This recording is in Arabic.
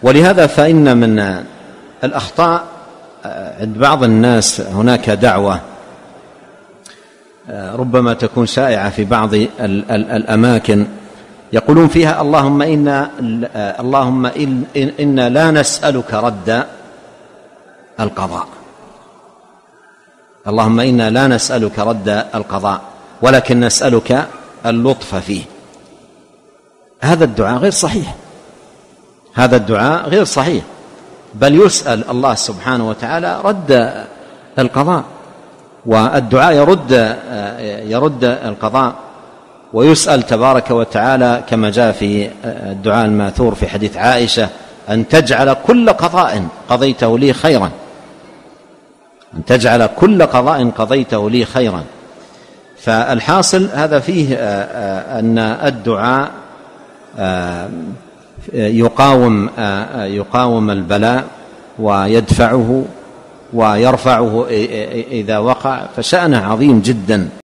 ولهذا فإن من الأخطاء عند بعض الناس هناك دعوة ربما تكون شائعة في بعض الأماكن يقولون فيها اللهم إنا لا نسألك رد القضاء، اللهم إنا لا نسألك رد القضاء ولكن نسألك اللطف فيه. هذا الدعاء غير صحيح، هذا الدعاء غير صحيح، بل يسأل الله سبحانه وتعالى رد القضاء، والدعاء يرد القضاء، ويسأل تبارك وتعالى كما جاء في الدعاء الماثور في حديث عائشة أن تجعل كل قضاء قضيته لي خيرا، أن تجعل كل قضاء قضيته لي خيرا. فالحاصل هذا فيه أن الدعاء يقاوم البلاء ويدفعه ويرفعه إذا وقع، فشأنه عظيم جدا.